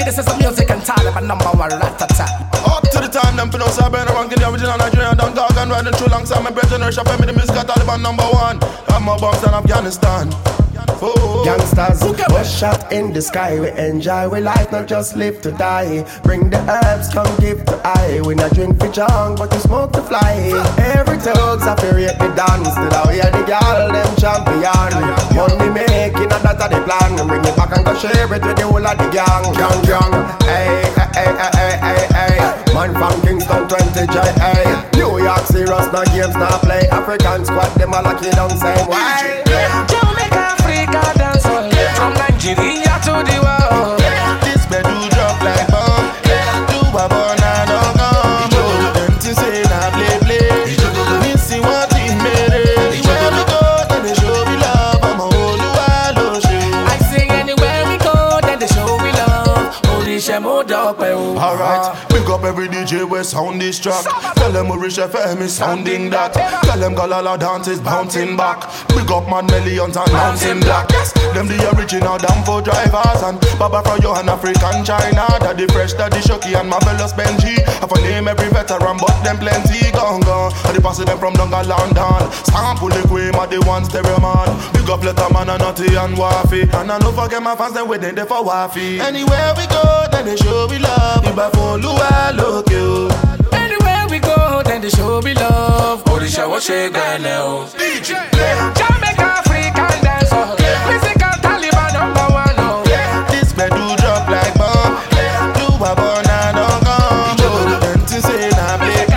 this is the music and Taliban number one rat-a-tat. Up to the time, them finna say burn around, get the original Nigerian Don Dog and riding through alongside my brethren, Russia, me the music Taliban number one. I'm more bombs than Afghanistan. Oh. Youngsters, was shot in the sky. We enjoy we life, not just live to die. Bring the herbs, come give to I. We not drink for junk, but we smoke to fly. Every thugs have to rate the dance. Till I hear the girl, them champion. Money making, and that's the plan. Bring it back and go share it with the whole of the gang. Young, hey, hey, hey, hey, hey, hey. Man from Kingston 20 J, hey. New York serious, no games, no play. African squad, them all like you don't say why. Jamaica, Africa, dance all. From Nigeria to the world. This bed do drop like bomb. Do a banana gum. Them to say na play. Me see what he made it. Where we go, then they show we love. I'm a whole world show. I sing anywhere we go, then they show we love. Holy Shemo Dope. Alright, big up every DJ where sound this track. Tell them we Rich FM is sounding that. Tell them Galala dance is bouncing back. Big up man millions and Mountain Black. Yes, them the original damn for drivers. And Baba from Johan African China. Daddy Fresh, Daddy Shoki and Marvelous Benji. Have a name every veteran but them plenty gone. And they pass them from Dunga London. Sample the cream of the one stereo man. Big up Letterman and Nutty and Wafi. And I don't forget my fans, them waiting there for Wafi. Anywhere we go, then they show we love. Look you. Anywhere we go, then they show we love. Holy Shemo Shegwele. DJ Jamaica, African dance all. Music and Taliban number one. Oh. This bed do drop like bomb. Do a banana gum. Them to say na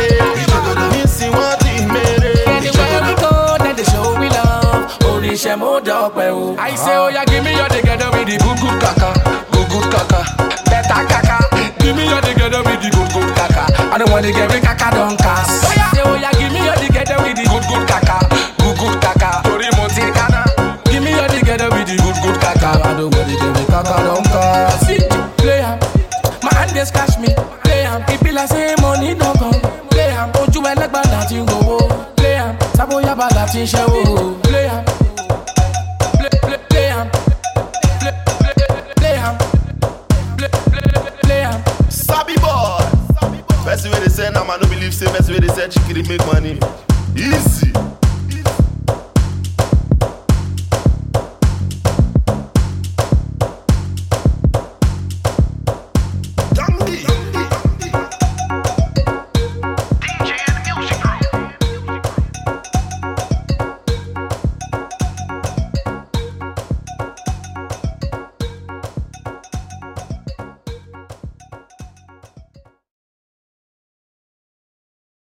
play. Me see what he made it. Anywhere we go, then they show we love. Holy Shemo Dope. I say, oh yeah, give me your together with the good kaka, good kaka, better kaka. Give me your together with the good kaka. I don't want to get me kaka don't cast. Oh yeah, give me your together with the good kaka, good kaka. Tori Montekana. Give me your together with the good kaka. I don't want to get me kaka don't cast. See, play am, my hand just catch me. Play am, people I say money don't come. Play am, ojú ẹlẹ́gbàá láti gbowó. Play am, sábóyá bá láti ṣẹ́wó. Play am, play am, play am. Sabi boy. Best way they say, now man no believe say. Best way they say, chicken make money. Easy.